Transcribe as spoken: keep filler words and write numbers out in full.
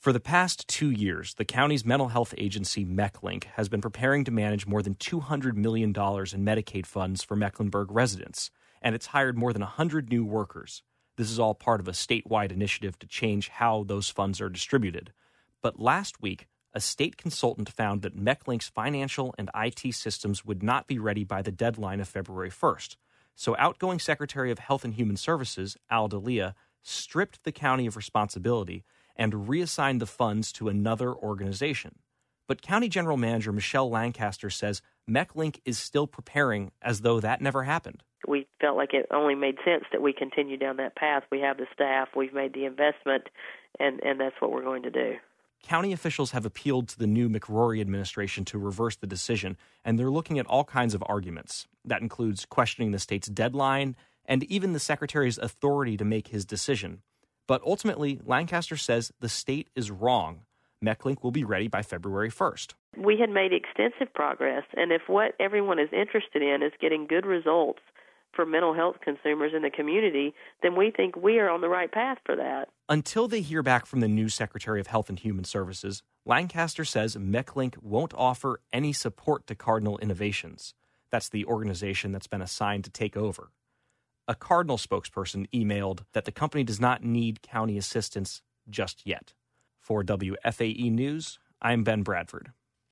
For the past two years, the county's mental health agency, MecLink, has been preparing to manage more than two hundred million dollars in Medicaid funds for Mecklenburg residents, and it's hired more than one hundred new workers. This is all part of a statewide initiative to change how those funds are distributed. But last week, a state consultant found that MecLink's financial and I T systems would not be ready by the deadline of February first. So outgoing Secretary of Health and Human Services, Al Dalia, stripped the county of responsibility and reassigned the funds to another organization. But County General Manager Michelle Lancaster says MecLink is still preparing as though that never happened. We felt like it only made sense that we continue down that path. We have the staff, we've made the investment, and, and that's what we're going to do. County officials have appealed to the new McRory administration to reverse the decision, and they're looking at all kinds of arguments. That includes questioning the state's deadline and even the secretary's authority to make his decision. But ultimately, Lancaster says the state is wrong. MecLink will be ready by February first. We had made extensive progress, and if what everyone is interested in is getting good results for mental health consumers in the community, then we think we are on the right path for that. Until they hear back from the new Secretary of Health and Human Services, Lancaster says MecLink won't offer any support to Cardinal Innovations. That's the organization that's been assigned to take over. A Cardinal spokesperson emailed that the company does not need county assistance just yet. For W F A E News, I'm Ben Bradford.